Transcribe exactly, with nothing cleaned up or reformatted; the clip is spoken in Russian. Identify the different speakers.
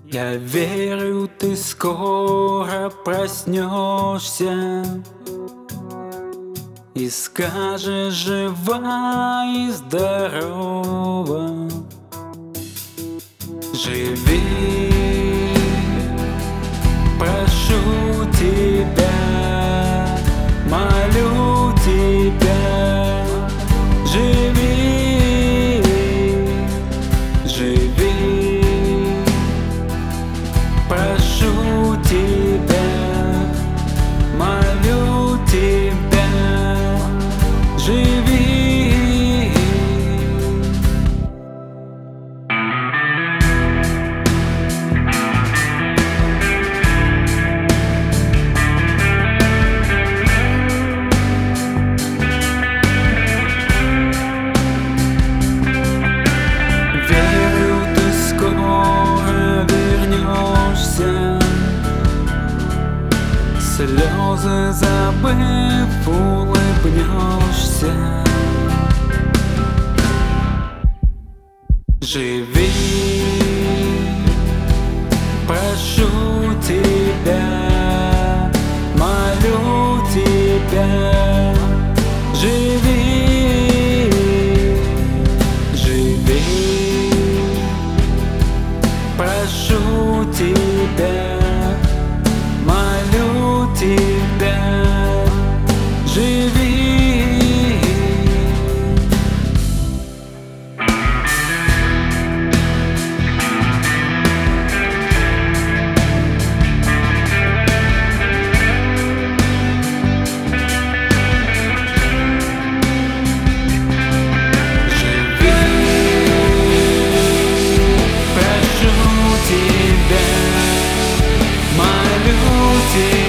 Speaker 1: Я верю, ты скоро проснешься и скажешь: жива и здорова. Живи, прошу тебя, молю тебя. Живи, живи, прошу тебя, молю тебя. Живи. Слезы забыв, улыбнешься. Живи, прошу тебя, молю тебя. Живи, живи, прошу тебя, молю тебя. Живи. Молю тебя.